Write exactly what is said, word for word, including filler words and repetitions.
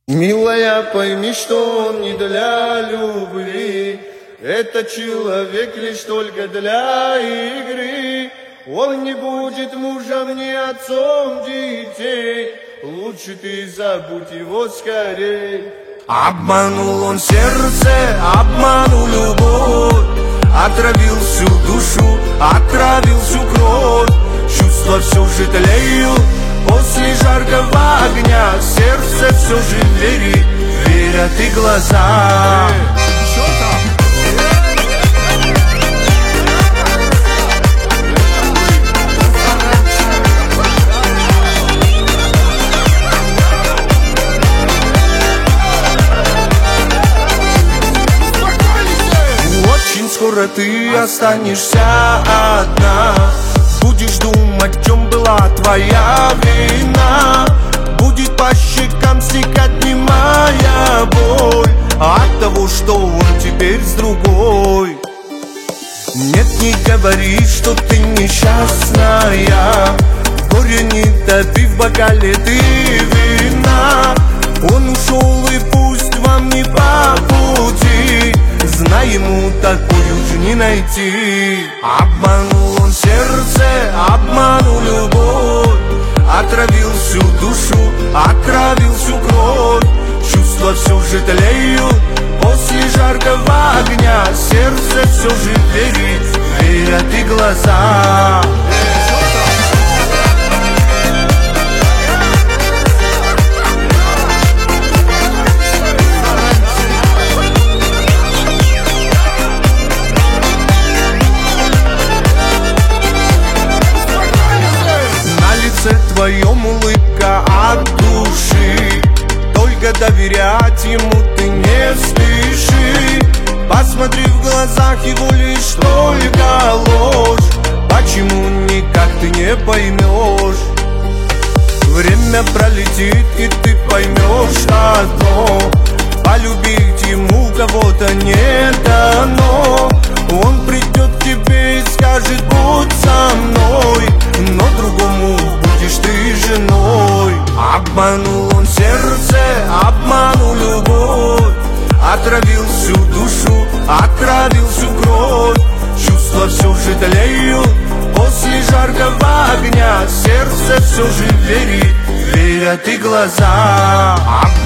Милая, пойми, что он не для любви, это человек лишь только для игры. Он не будет мужем, ни отцом детей, лучше ты забудь его скорей. Обманул он сердце, обманул любовь, отравил всю душу, отравил всю кровь. Чувства все же тлеют после жаркого огня, сердце все же верит, верят и глаза. Очень скоро ты останешься одна, будешь думать, в чем была твоя вина. Будет по щекам стекать немая боль от того, что он теперь с другой. Нет, не говори, что ты несчастная, горе не топи в бокале ты вина. Он ушел, и пусть вам не по пути, знай, ему такую же не найти. Обманул он сердце, обманул любовь, отравил всю душу, отравил всю кровь. Чувства все же тлеют после жаркого огня, сердце все же верит, верят и глаза. Твоем улыбка от души, только доверять ему ты не спеши. Посмотри в глазах его лишь только ложь, почему никак ты не поймешь? Время пролетит, и ты поймешь одно: полюбить ему кого-то не дано. Он придет к тебе и скажет: будь со мной, но другому будешь ты женой. Обманул он сердце, обманул любовь, отравил всю душу, отравил всю кровь. Чувства все же тлеют после жаркого огня, сердце все же верит, верят и глаза.